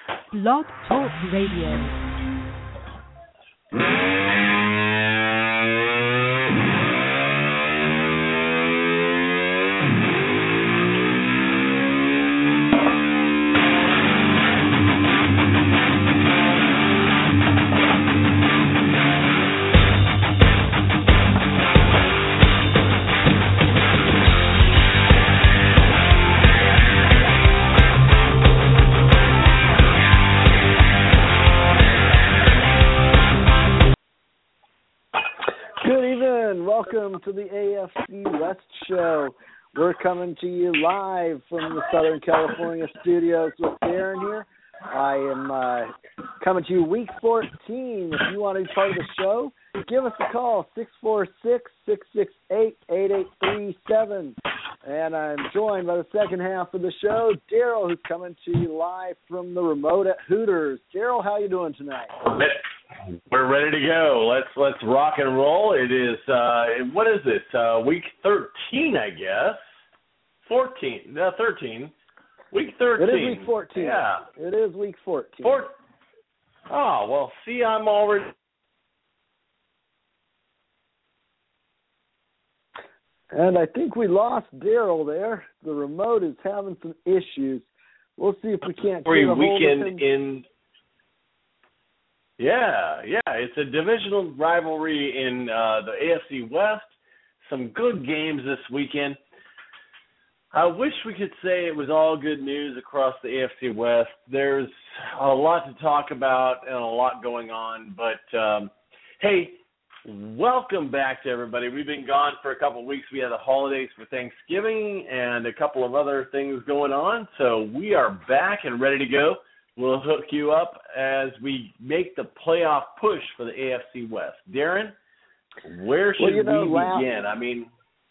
Blog Talk Radio. Welcome to the AFC West Show. We're coming to you live from the Southern California studios with Darren here. I am coming to you week 14. If you want to be part of the show, give us a call, 646-668-8837. And I'm joined by the second half of the show, Daryl, who's coming to you live from the remote at Hooters. Daryl, how you doing tonight? We're ready to go. Let's rock and roll. It is what is this? Week 13, I guess. 13. Week 13. It is week 14. Yeah. It is week 14. Oh, well, see, I'm already. And I think we lost Daryl there. The remote is having some issues. We'll see if we can't get a hold of him. Yeah, it's a divisional rivalry in the AFC West. Some good games this weekend. I wish we could say it was all good news across the AFC West. There's a lot to talk about and a lot going on. But, hey, welcome back to everybody. We've been gone for a couple of weeks. We had the holidays for Thanksgiving and a couple of other things going on. So we are back and ready to go. We'll hook you up as we make the playoff push for the AFC West. Darren, where should we begin?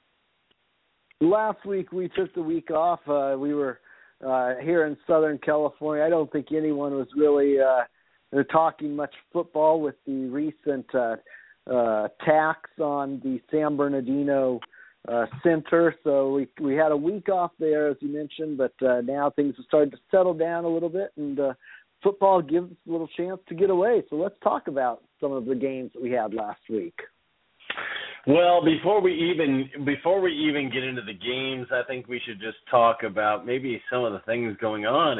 Last week we took the week off. We were here in Southern California. I don't think anyone was really talking much football with the recent attacks on the San Bernardino Center. So we had a week off there, as you mentioned, but now things have started to settle down a little bit, and football gives us a little chance to get away. So let's talk about some of the games that we had last week. Well, before we even get into the games, I think we should just talk about maybe some of the things going on.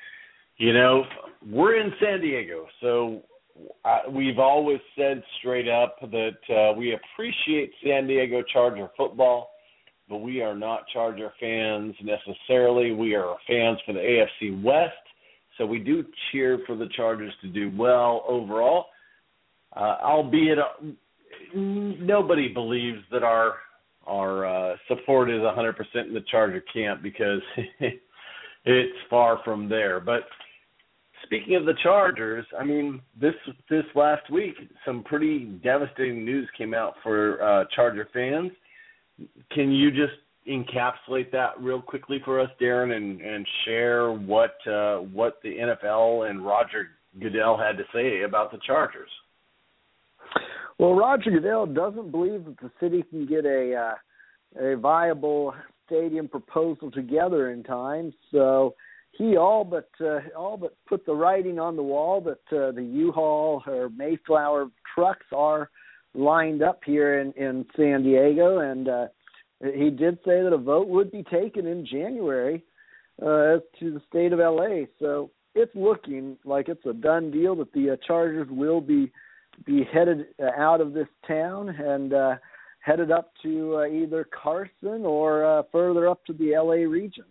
We're in San Diego, so we've always said straight up that we appreciate San Diego Charger football, but we are not Charger fans necessarily. We are fans for the AFC West, so we do cheer for the Chargers to do well overall, albeit nobody believes that our support is 100% in the Charger camp because it's far from there. But speaking of the Chargers, I mean, this last week, some pretty devastating news came out for Charger fans. Can you just encapsulate that real quickly for us, Darren, and share what the NFL and Roger Goodell had to say about the Chargers? Well, Roger Goodell doesn't believe that the city can get a viable stadium proposal together in time, so he all but put the writing on the wall that the U-Haul or Mayflower trucks are lined up here in San Diego, and he did say that a vote would be taken in January as to the state of L.A. So it's looking like it's a done deal that the Chargers will be headed out of this town and headed up to either Carson or further up to the L.A. region.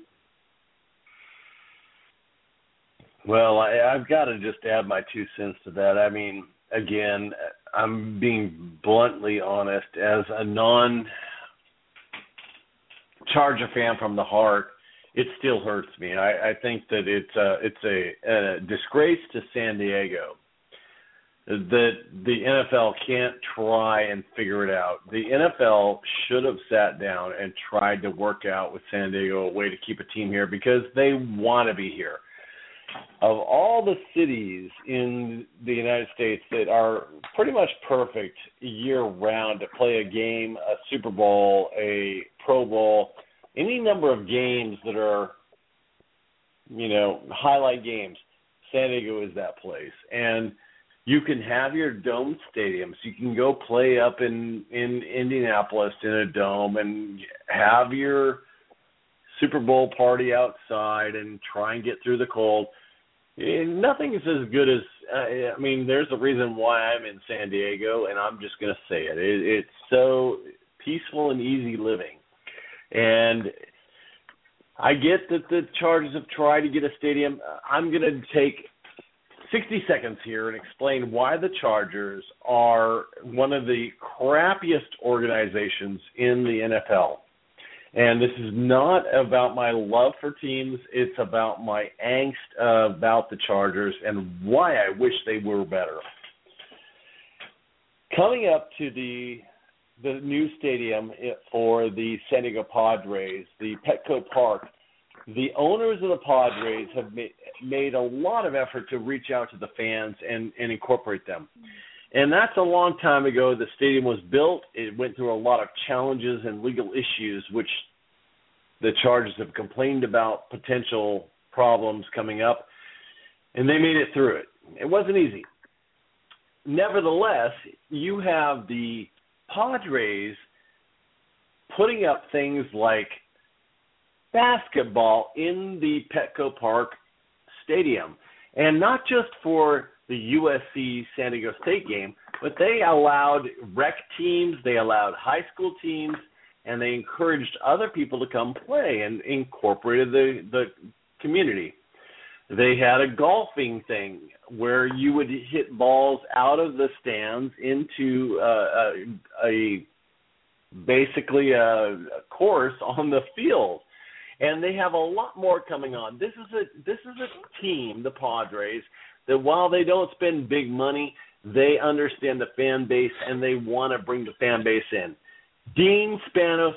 Well, I've got to just add my 2 cents to that. I mean, again, I'm being bluntly honest. As a non-Charger fan from the heart, it still hurts me. I think that it's a disgrace to San Diego that the NFL can't try and figure it out. The NFL should have sat down and tried to work out with San Diego a way to keep a team here because they want to be here. Of all the cities in the United States that are pretty much perfect year-round to play a game, a Super Bowl, a Pro Bowl, any number of games that are, highlight games, San Diego is that place. And you can have your dome stadiums. You can go play up in Indianapolis in a dome and have your Super Bowl party outside and try and get through the cold. Nothing is as good as, there's a reason why I'm in San Diego, and I'm just going to say it. It's so peaceful and easy living. And I get that the Chargers have tried to get a stadium. I'm going to take 60 seconds here and explain why the Chargers are one of the crappiest organizations in the NFL. And this is not about my love for teams. It's about my angst about the Chargers and why I wish they were better. Coming up to the new stadium for the San Diego Padres, the Petco Park, the owners of the Padres have made a lot of effort to reach out to the fans and incorporate them. And that's a long time ago. The stadium was built. It went through a lot of challenges and legal issues, which the Chargers have complained about potential problems coming up, and they made it through it. It wasn't easy. Nevertheless, you have the Padres putting up things like basketball in the Petco Park Stadium, and not just for the USC San Diego State game, but they allowed rec teams, they allowed high school teams, and they encouraged other people to come play and incorporated the community. They had a golfing thing where you would hit balls out of the stands into basically a course on the field. And they have a lot more coming on. This is a team, the Padres, that while they don't spend big money, they understand the fan base and they want to bring the fan base in. Dean Spanos,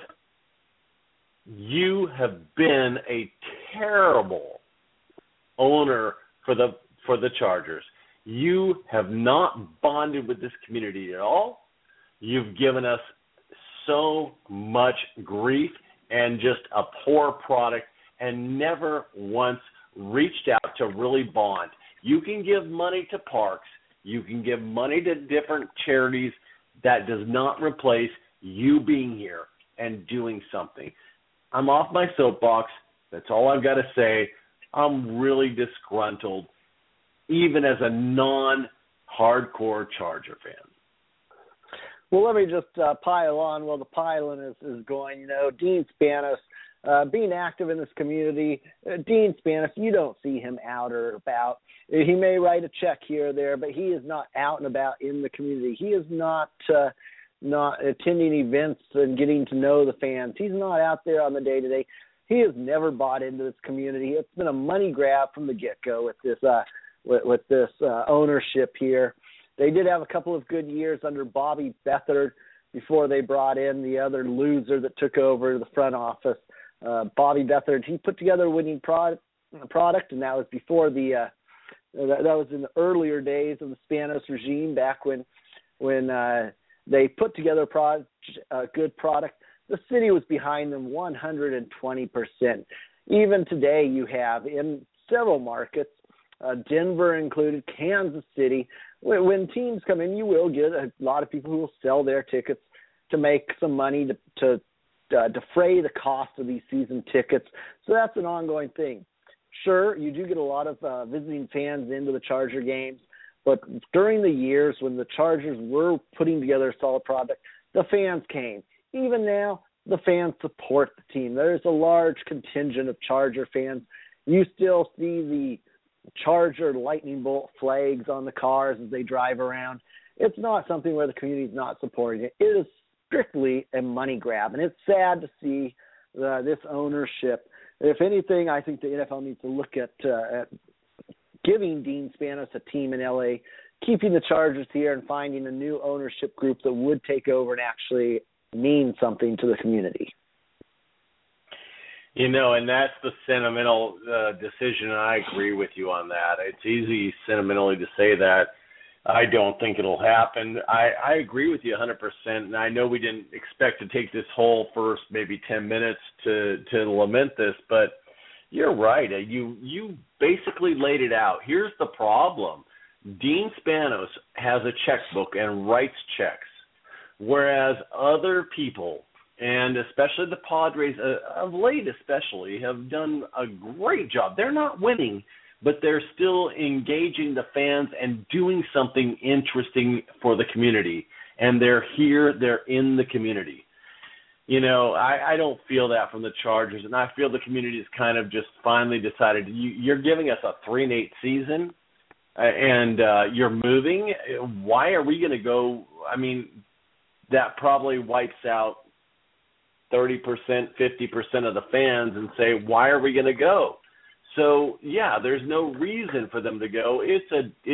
you have been a terrible owner for the Chargers. You have not bonded with this community at all. You've given us so much grief and just a poor product and never once reached out to really bond. You can give money to parks. You can give money to different charities. That does not replace you being here and doing something. I'm off my soapbox. That's all I've got to say. I'm really disgruntled, even as a non-hardcore Charger fan. Well, let me just pile on while the piling is going. Dean Spanos, being active in this community, Dean Spanos, you don't see him out or about. He may write a check here or there, but he is not out and about in the community. He is not attending events and getting to know the fans. He's not out there on the day-to-day. He has never bought into this community. It's been a money grab from the get-go with this ownership here. They did have a couple of good years under Bobby Beathard before they brought in the other loser that took over the front office. Bobby Beathard, he put together a winning product, and that was before that was in the earlier days of the Spanos regime, back when they put together a good product. The city was behind them 120%. Even today, you have in several markets, Denver included, Kansas City. When teams come in, you will get a lot of people who will sell their tickets to make some money to defray the cost of these season tickets. So that's an ongoing thing. Sure, you do get a lot of visiting fans into the Charger games, but during the years when the Chargers were putting together a solid product, the fans came. Even now, the fans support the team. There's a large contingent of Charger fans. You still see the Charger lightning bolt flags on the cars as they drive around. It's not something where the community is not supporting it. It is strictly a money grab, and it's sad to see this ownership. If anything, I think the NFL needs to look at giving Dean Spanos a team in L.A., keeping the Chargers here, and finding a new ownership group that would take over and actually mean something to the community. And that's the sentimental decision, and I agree with you on that. It's easy sentimentally to say that. I don't think it'll happen. I agree with you 100%, and I know we didn't expect to take this whole first maybe 10 minutes to lament this, but you're right. You basically laid it out. Here's the problem. Dean Spanos has a checkbook and writes checks, whereas other people, and especially the Padres, of late especially, have done a great job. They're not winning, but they're still engaging the fans and doing something interesting for the community. And they're here, they're in the community. You know, I don't feel that from the Chargers, and I feel the community has kind of just finally decided, you're giving us a 3-8 season, and you're moving. Why are we going to go? I mean, that probably wipes out 30%, 50% of the fans and say, why are we going to go? So, yeah, there's no reason for them to go. It's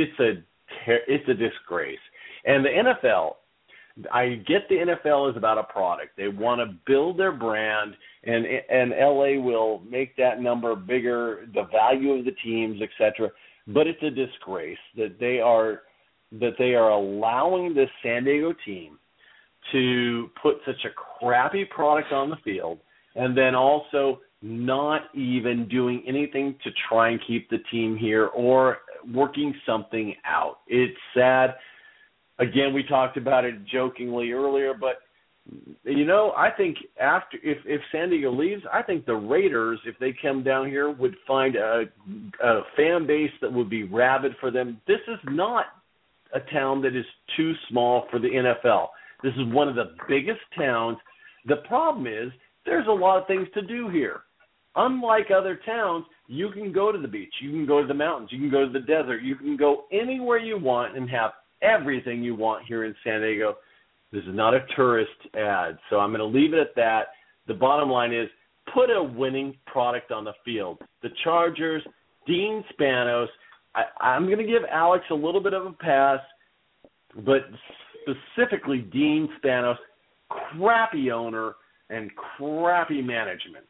a disgrace. And the NFL, I get the NFL is about a product. They want to build their brand, and LA will make that number bigger, the value of the teams, etc. But it's a disgrace that they are allowing this San Diego team to put such a crappy product on the field, and then also not even doing anything to try and keep the team here or working something out. It's sad. Again, we talked about it jokingly earlier, but, you know, I think if San Diego leaves, I think the Raiders, if they come down here, would find a fan base that would be rabid for them. This is not a town that is too small for the NFL. This is one of the biggest towns. The problem is there's a lot of things to do here. Unlike other towns, you can go to the beach, you can go to the mountains, you can go to the desert, you can go anywhere you want and have everything you want here in San Diego. This is not a tourist ad, so I'm going to leave it at that. The bottom line is put a winning product on the field. The Chargers, Dean Spanos, I'm going to give Alex a little bit of a pass, but specifically Dean Spanos, crappy owner and crappy management.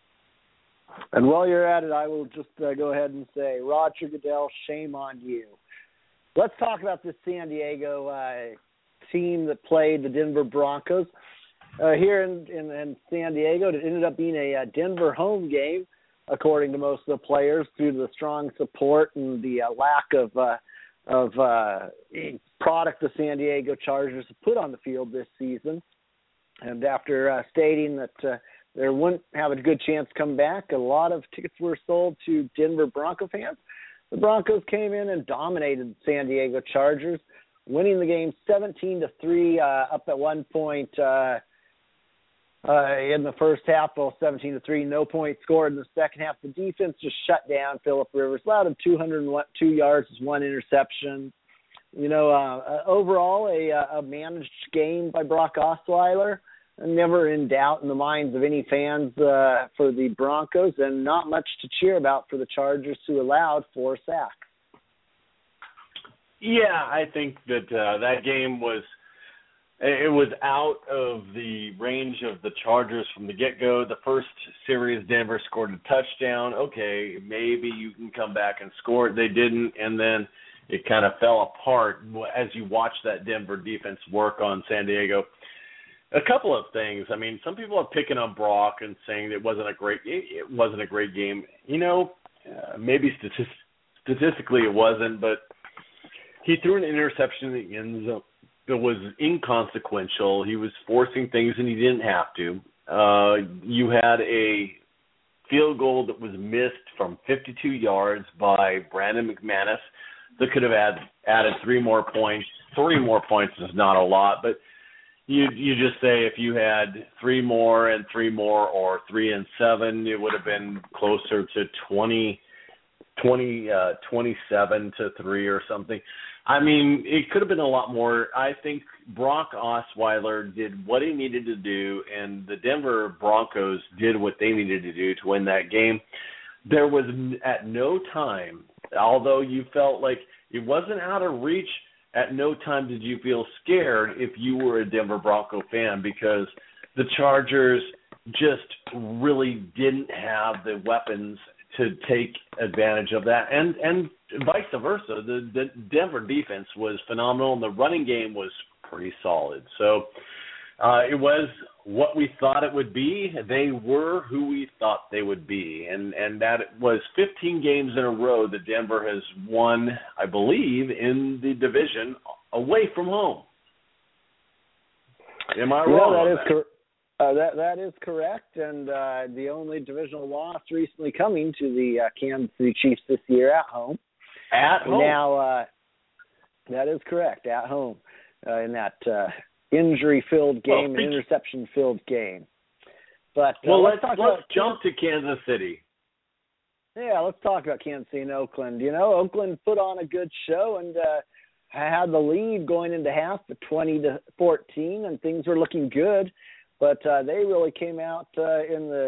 And while you're at it, I will just go ahead and say, Roger Goodell, shame on you. Let's talk about this San Diego team that played the Denver Broncos here in San Diego. It ended up being a Denver home game, according to most of the players, due to the strong support and the lack of product the San Diego Chargers have put on the field this season. And after stating that they wouldn't have a good chance to come back, a lot of tickets were sold to Denver Bronco fans. The Broncos came in and dominated the San Diego Chargers, winning the game 17-3, up at one point in the first half, 17-3, no points scored in the second half. The defense just shut down Phillip Rivers, allowed him 202 yards, one interception. You know, overall, a managed game by Brock Osweiler, never in doubt in the minds of any fans for the Broncos, and not much to cheer about for the Chargers, who allowed 4 sacks. Yeah, I think that that game was out of the range of the Chargers from the get-go. The first series, Denver scored a touchdown. Okay, maybe you can come back and score it. They didn't, and then it kind of fell apart as you watch that Denver defense work on San Diego. A couple of things. I mean, some people are picking on Brock and saying it wasn't a great game. You know, maybe statistically it wasn't, but he threw an interception in the end zone that was inconsequential. He was forcing things and he didn't have to. You had a field goal that was missed from 52 yards by Brandon McManus that could have added 3 more points. 3 more points is not a lot, but you just say if you had 3 more and 3 more, or 3 and 7, it would have been closer to 27-3 or something. I mean, it could have been a lot more. I think Brock Osweiler did what he needed to do, and the Denver Broncos did what they needed to do to win that game. There was at no time, although you felt like it wasn't out of reach, at no time did you feel scared if you were a Denver Bronco fan, because the Chargers just really didn't have the weapons to take advantage of that, and vice versa. The Denver defense was phenomenal, and the running game was pretty solid. So It was what we thought it would be. They were who we thought they would be. And that was 15 games in a row that Denver has won, I believe, in the division away from home. Am I wrong? That is correct. And the only divisional loss recently coming to the Kansas City Chiefs this year at home. At home. Now, that is correct, at home, in that injury-filled game, an interception-filled game. But let's jump to Kansas City. Yeah, let's talk about Kansas City and Oakland. You know, Oakland put on a good show and had the lead going into half, 20-14, and things were looking good. But they really came out in the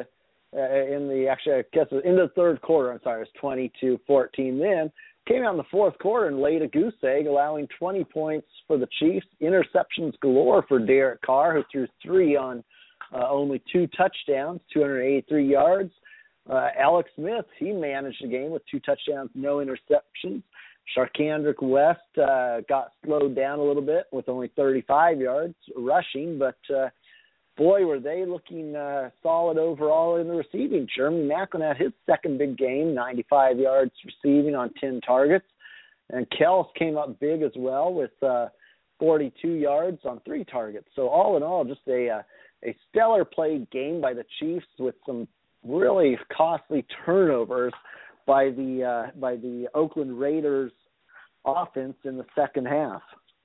third quarter. I'm sorry, it was 22-14 then. Came out in the fourth quarter and laid a goose egg, allowing 20 points for the Chiefs. Interceptions galore for Derek Carr, who threw 3 on only 2 touchdowns, 283 yards. Alex Smith, he managed the game with 2 touchdowns, no interceptions. Sharkandrick West got slowed down a little bit with only 35 yards rushing, but boy, were they looking solid overall in the receiving. Jeremy Macklin had his second big game, 95 yards receiving on 10 targets. And Kels came up big as well with 42 yards on 3 targets. So all in all, just a stellar played game by the Chiefs with some really costly turnovers by the Oakland Raiders offense in the second half.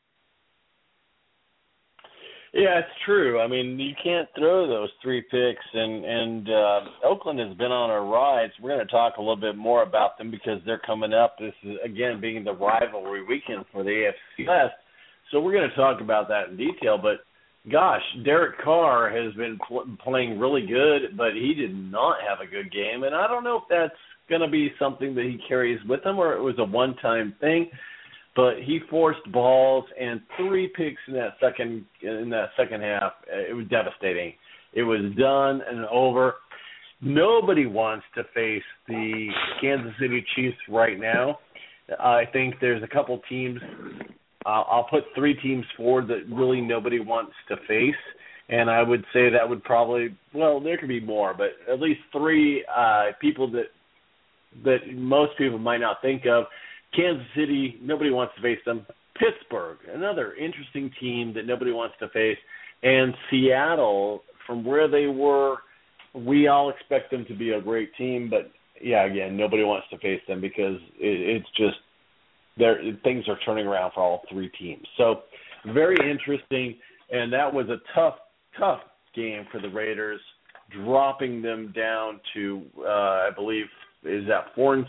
Yeah, it's true. I mean, you can't throw those 3 picks, and Oakland has been on a ride. So we're going to talk a little bit more about them because they're coming up. This is, again, being the rivalry weekend for the AFC West. So we're going to talk about that in detail. But, gosh, Derek Carr has been playing really good, but he did not have a good game. And I don't know if that's going to be something that he carries with him or it was a one-time thing. But he forced balls and 3 picks in that second half. It was devastating. It was done and over. Nobody wants to face the Kansas City Chiefs right now. I think there's a couple teams. I'll put 3 teams forward that really nobody wants to face. And I would say that would probably, well, there could be more, but at least 3 people that most people might not think of. Kansas City, nobody wants to face them. Pittsburgh, another interesting team that nobody wants to face. And Seattle, from where they were, we all expect them to be a great team. But, yeah, again, nobody wants to face them because it's just things are turning around for all 3 teams. So very interesting. And that was a tough game for the Raiders, dropping them down to, I believe, is that 4-6?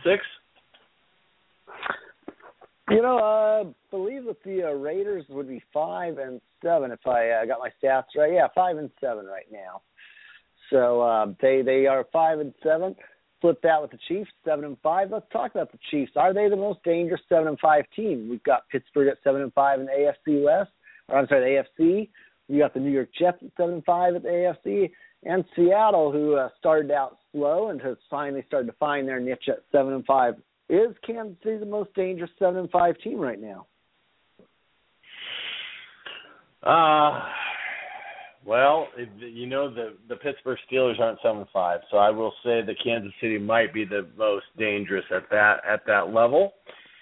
You know, I believe that the Raiders would be 5-7 if I got my stats right. Yeah, 5-7 right now. So they are 5-7. Flip that with the Chiefs, 7-5. Let's talk about the Chiefs. Are they the most dangerous 7-5 team? We've got Pittsburgh at 7-5 in the AFC West. Or I'm sorry, the AFC. We got the New York Jets at 7-5 at the AFC, and Seattle, who started out slow and has finally started to find their niche at 7-5. Is Kansas City the most dangerous 7-5 team right now? Well, you know the Pittsburgh Steelers aren't 7-5, so I will say that Kansas City might be the most dangerous at that level.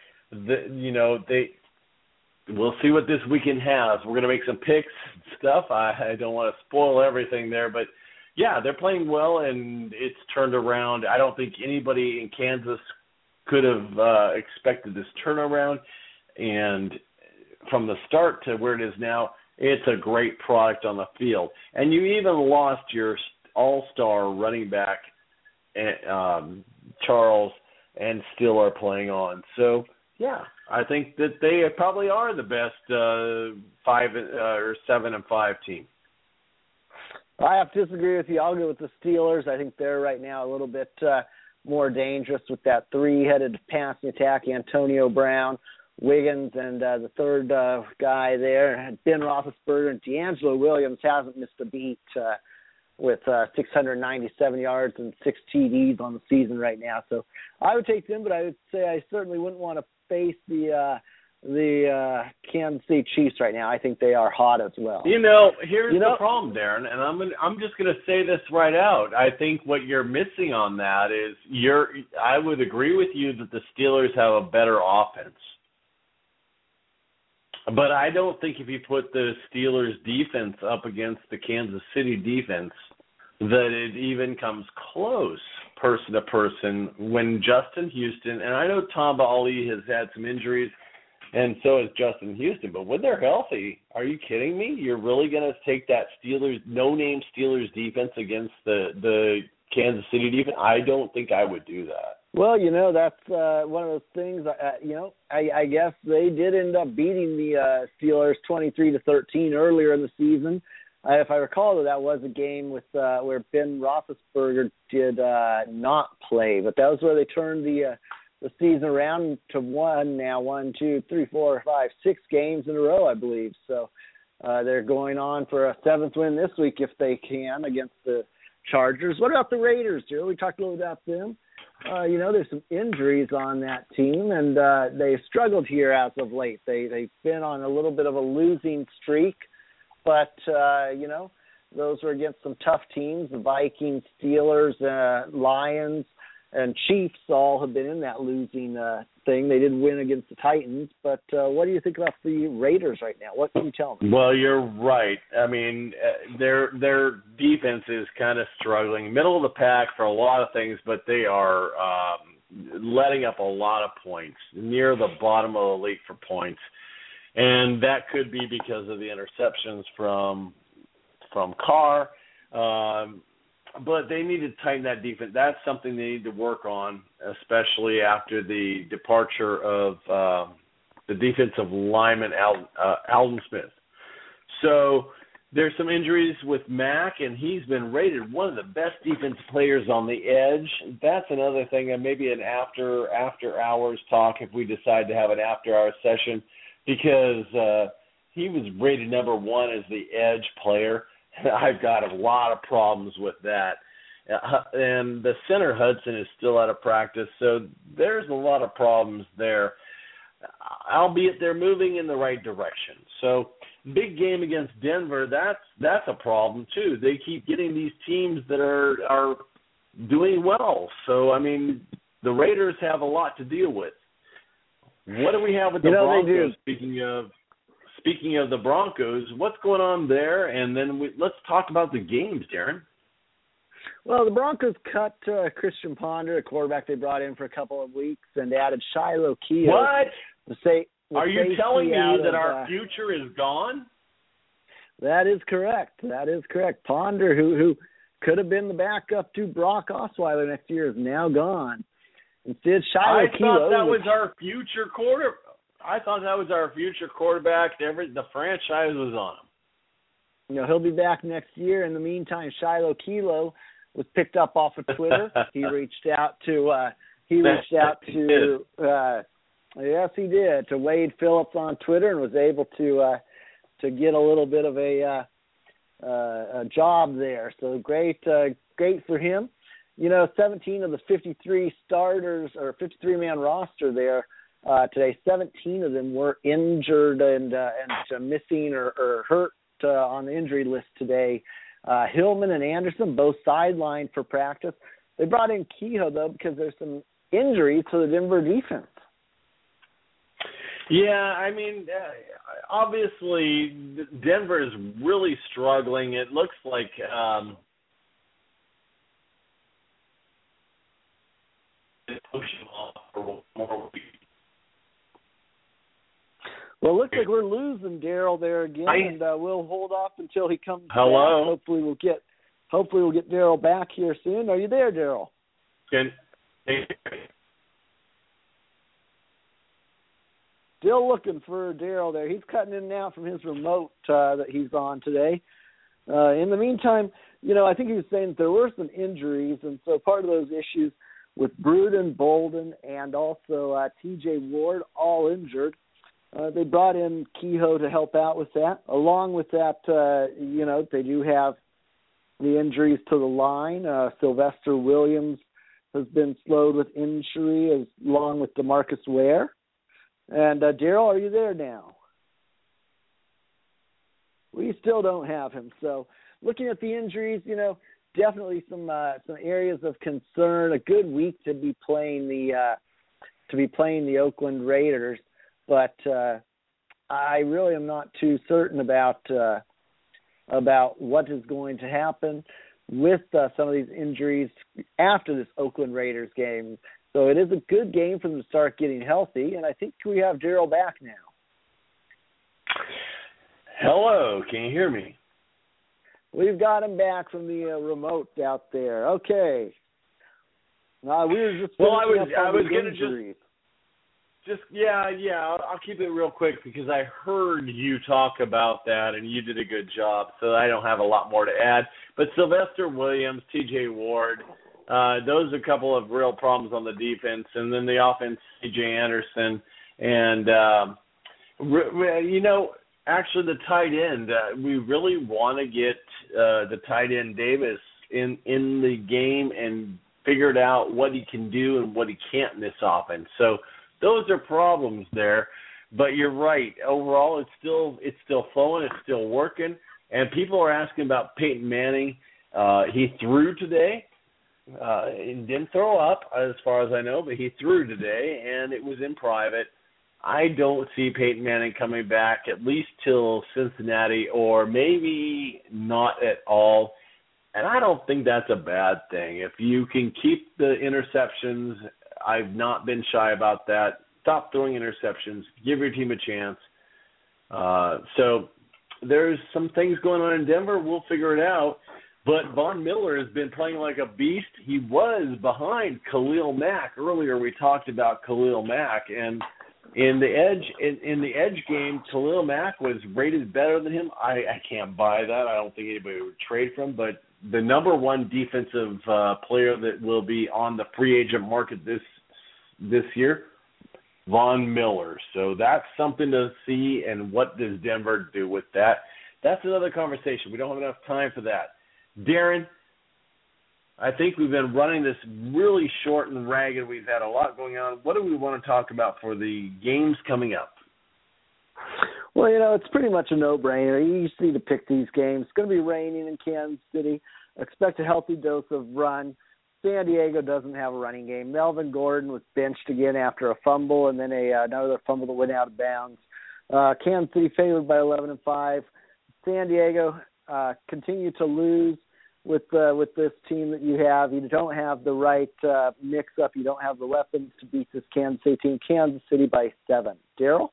We'll see what this weekend has. We're going to make some picks and stuff. I don't want to spoil everything there, but yeah, they're playing well and it's turned around. I don't think anybody in Kansas could have expected this turnaround, and from the start to where it is now, it's a great product on the field. And you even lost your all-star running back, Charles, and still are playing on. So, yeah, I think that they probably are the best 7-5 team. I have to disagree with you. I'll go with the Steelers. I think they're right now a little bit more dangerous with that 3-headed passing attack, Antonio Brown, Wiggins, and the third guy there, Ben Roethlisberger, and D'Angelo Williams hasn't missed a beat with 697 yards and 6 TDs on the season right now. So I would take them, but I would say I certainly wouldn't want to face the the Kansas City Chiefs right now. I think they are hot as well. Here's the problem, Darren, and I'm just going to say this right out. I think what you're missing on that is I would agree with you that the Steelers have a better offense. But I don't think if you put the Steelers defense up against the Kansas City defense that it even comes close person to person when Justin Houston, and I know Tamba Ali has had some injuries, and so has Justin Houston, but when they're healthy, are you kidding me? You're really going to take that no-name Steelers defense against the Kansas City defense? I don't think I would do that. Well, that's one of those things. I guess they did end up beating the Steelers 23-13 earlier in the season. If I recall, that was a game with where Ben Roethlisberger did not play, but that was where they turned the season around to 6 games in a row, I believe. So they're going on for a 7th win this week if they can against the Chargers. What about the Raiders, Joe? We talked a little about them. There's some injuries on that team, and they've struggled here as of late. They've been on a little bit of a losing streak, but, those were against some tough teams. The Vikings, Steelers, Lions, and Chiefs all have been in that losing thing. They did win against the Titans, but what do you think about the Raiders right now? What can you tell me? Well, you're right. I mean, their defense is kind of struggling. Middle of the pack for a lot of things, but they are letting up a lot of points, near the bottom of the league for points. And that could be because of the interceptions from Carr. But they need to tighten that defense. That's something they need to work on, especially after the departure of the defensive lineman, Alden Smith. So there's some injuries with Mack, and he's been rated one of the best defensive players on the edge. That's another thing, and maybe an after-hours talk if we decide to have an after-hours session, because he was rated number 1 as the edge player. I've got a lot of problems with that. And the center, Hudson, is still out of practice, so there's a lot of problems there, albeit they're moving in the right direction. So big game against Denver, that's a problem too. They keep getting these teams that are doing well. So, I mean, the Raiders have a lot to deal with. What do we have with the Broncos, Speaking of the Broncos, what's going on there? And then let's talk about the games, Darren. Well, the Broncos cut Christian Ponder, a quarterback they brought in for a couple of weeks, and added Shiloh Keogh. What? Are you telling me that our future is gone? That is correct. Ponder, who could have been the backup to Brock Osweiler next year, is now gone. Instead, Shiloh Keogh. I thought that was our future quarterback. I thought that was our future quarterback. The franchise was on him. He'll be back next year. In the meantime, Shiloh Keogh was picked up off of Twitter. He reached out to yes, he did, to Wade Phillips on Twitter, and was able to get a little bit of a job there. So great for him. 17 of the 53 starters or 53-man roster there today, 17 of them were injured and missing or hurt on the injury list today. Hillman and Anderson both sidelined for practice. They brought in Kehoe, though, because there's some injuries to the Denver defense. Yeah, I mean, obviously Denver is really struggling. It looks like well, it looks like we're losing Darryl there again, and we'll hold off until he comes back. Hopefully we'll get Darryl back here soon. Are you there, Darryl? Still looking for Darryl there. He's cutting in and out from his remote that he's on today. In the meantime, I think he was saying that there were some injuries, and so part of those issues with Bruden, Bolden, and also T.J. Ward, all injured. They brought in Kehoe to help out with that. Along with that, they do have the injuries to the line. Sylvester Williams has been slowed with injury, along with DeMarcus Ware. And Daryl, are you there now? We still don't have him. So looking at the injuries, definitely some areas of concern. A good week to be playing the Oakland Raiders, but I really am not too certain about what is going to happen with some of these injuries after this Oakland Raiders game. So it is a good game for them to start getting healthy, and I think we have Daryl back now. Hello, can you hear me? We've got him back from the remote out there. Okay. We were just I was going to I'll keep it real quick because I heard you talk about that and you did a good job, so I don't have a lot more to add. But Sylvester Williams, T.J. Ward, those are a couple of real problems on the defense, and then the offense, C.J. Anderson, and actually the tight end. We really want to get the tight end Davis in the game and figured out what he can do and what he can't in this offense. So those are problems there. But you're right. Overall, it's still flowing. It's still working. And people are asking about Peyton Manning. He threw today. He didn't throw up, as far as I know, but he threw today, and it was in private. I don't see Peyton Manning coming back at least till Cincinnati, or maybe not at all. And I don't think that's a bad thing. If you can keep the interceptions, I've not been shy about that. Stop throwing interceptions. Give your team a chance. So there's some things going on in Denver. We'll figure it out. But Von Miller has been playing like a beast. He was behind Khalil Mack. Earlier we talked about Khalil Mack. And in the edge game, Khalil Mack was rated better than him. I can't buy that. I don't think anybody would trade for him. But the number one defensive player that will be on the free agent market this year, Von Miller. So that's something to see. And what does Denver do with that? That's another conversation. We don't have enough time for that. Darren, I think we've been running this really short and ragged. We've had a lot going on. What do we want to talk about for the games coming up? Well, it's pretty much a no-brainer. You just need to pick these games. It's going to be raining in Kansas City. Expect a healthy dose of run. San Diego doesn't have a running game. Melvin Gordon was benched again after a fumble and then another fumble that went out of bounds. Kansas City favored by 11-5. San Diego continue to lose with this team that you have. You don't have the right mix-up. You don't have the weapons to beat this Kansas City team. Kansas City by 7. Daryl?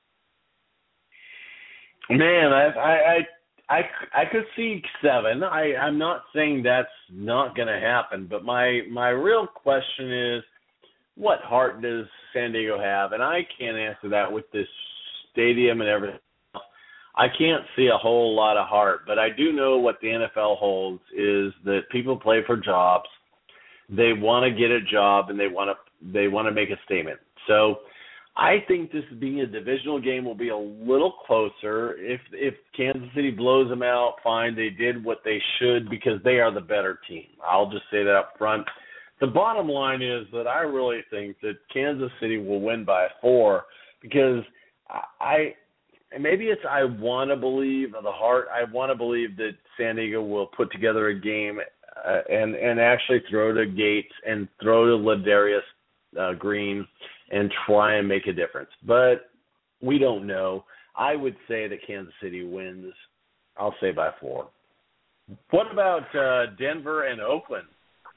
Man, I could see 7. I'm not saying that's not going to happen, but my real question is, what heart does San Diego have? And I can't answer that with this stadium and everything. I can't see a whole lot of heart, but I do know what the NFL holds is that people play for jobs. They want to get a job and they want to make a statement. So I think this being a divisional game will be a little closer. If Kansas City blows them out, fine. They did what they should because they are the better team. I'll just say that up front. The bottom line is that I really think that Kansas City will win by 4 because I want to believe the heart. I want to believe that San Diego will put together a game and actually throw to Gates and throw to Ladarius Green and try and make a difference. But we don't know. I would say that Kansas City wins. I'll say by 4. What about Denver and Oakland?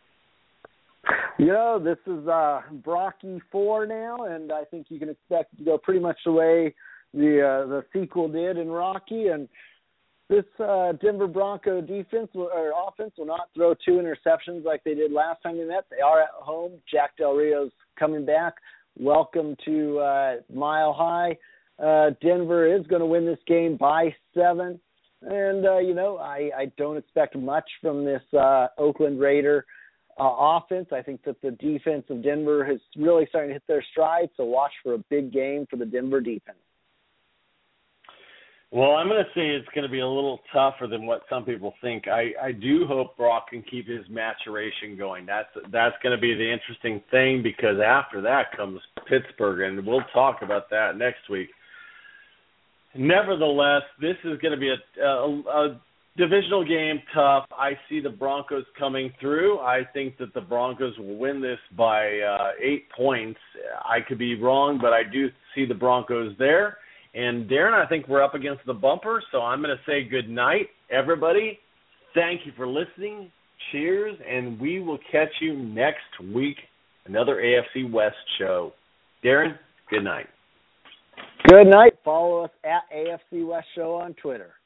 This is Brocky 4 now, and I think you can expect it to go pretty much the way the sequel did in Rocky. And this Denver Bronco offense will not throw 2 interceptions like they did last time they met. They are at home. Jack Del Rio's coming back. Welcome to Mile High. Denver is going to win this game by 7. And, I don't expect much from this Oakland Raider offense. I think that the defense of Denver is really starting to hit their stride, so watch for a big game for the Denver defense. Well, I'm going to say it's going to be a little tougher than what some people think. I do hope Brock can keep his maturation going. That's going to be the interesting thing, because after that comes Pittsburgh, and we'll talk about that next week. Nevertheless, this is going to be a divisional game, tough. I see the Broncos coming through. I think that the Broncos will win this by 8 points. I could be wrong, but I do see the Broncos there. And, Darren, I think we're up against the bumper, so I'm going to say good night, everybody. Thank you for listening. Cheers, and we will catch you next week, another AFC West show. Darren, good night. Good night. Follow us at AFC West Show on Twitter.